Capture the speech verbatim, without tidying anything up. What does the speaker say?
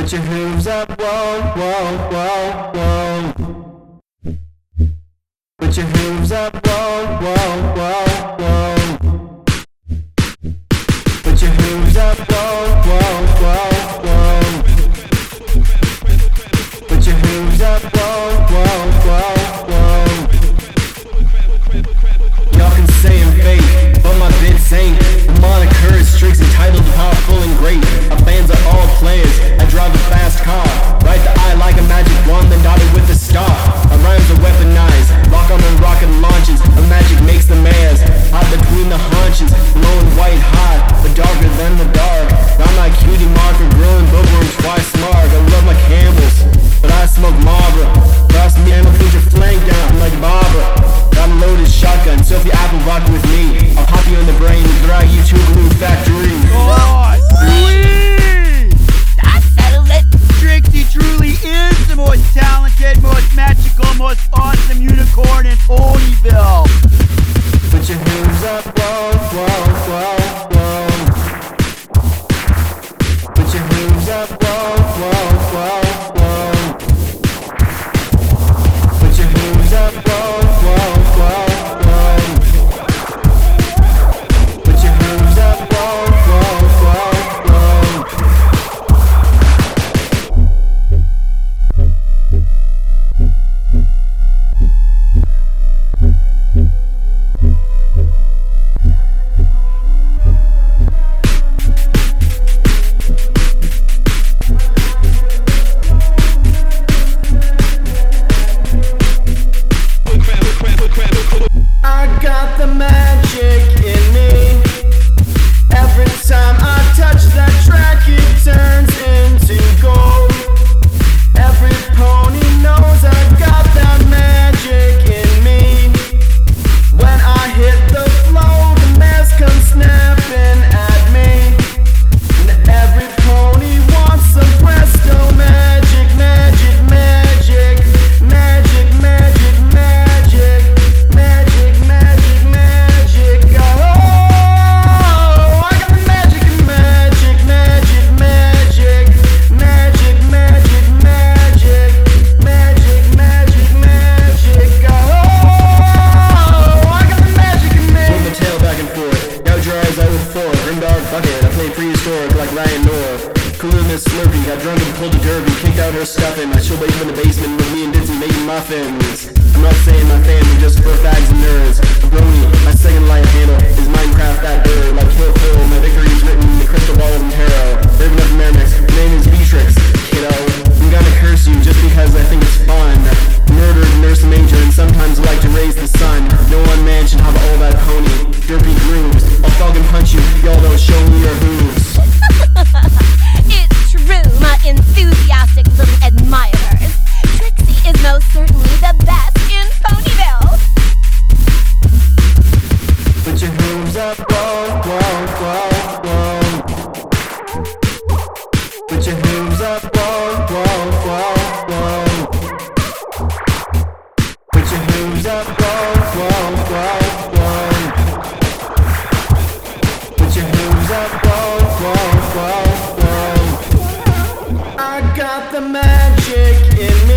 Put your hooves up, whoa, whoa, whoa, whoa. Put your hooves up, whoa, whoa, whoa, whoa. Put your hooves up, whoa, whoa, whoa, whoa. Put your hooves up, whoa, whoa, whoa, whoa. Y'all can say I'm fake, but my bits ain't. The moniker is strict, entitled, powerful, and great. Our fans are all players. I drive a fast car, right the eye like a magic wand, then dotted with a star. Our rhymes are weaponized, lock on and rocket launches. A magic makes the mares hot between the haunches, glowing white hot, but darker than the dark. I'm like cutie marker, growing bookworms twice smart. I love my Campbells, but I smoke Marlboro. Cross me and I'll put your flank down like Barbara. Got a loaded shotgun, so if you apple rock with me, I'll pop you in the brain and drag you to a glue factory. Oh, sweet! That settles it! Trixie truly is the most talented, most magical, most awesome unicorn in Ponyville! Put your hooves up, whoa, whoa, whoa, whoa. Put your hooves up, whoa, whoa, whoa, whoa. Put your hooves up, whoa, whoa, whoa, whoa. Put your hooves up, whoa, whoa, whoa, whoa. I got the magic in me. Every time I touch that track, it turns into gold. Every pony knows I've got that magic in me. When I hit the flow, the mares come snapping at me. And every pony wants some presto magic, magic, magic, magic, magic, magic, magic, magic, magic. Oh, I got the magic, magic, magic, magic, magic, magic, magic, magic, magic, magic. Oh, I got the magic, magic. Swing the tail back and forth, gouge your eyes out with fork. Grim dog bucket, I play prehistoric like Ryan North. Cooling this Slurpee, got drunk and pulled a derby, kicked out her stuffing. I chill in the basement with me and Dizzy making muffins. I'm not saying my family just for fags and nerds. Brony, my second light handle is Minecraft that bird. Like Kill Phil, my victory is written in the crystal ball and tarot. Urban of Mermix, my name is Beatrix, kiddo. I'm gonna curse you just because I think it's fun. Murdered nurse major and sometimes like to raise the sun. No one man should have all that pony. Derpy grooves, I'll fog and punch you, y'all don't show me your hooves. It's true, my enthusiastic little admirers. Trixie is most certainly the best in Ponyville. Put your hooves up, whoa, whoa, whoa, whoa. Put your hooves up, whoa, whoa, whoa, whoa. Put your hooves up, whoa, whoa, whoa, whoa. Put your hooves up, whoa, whoa, whoa, whoa. I got the magic in me.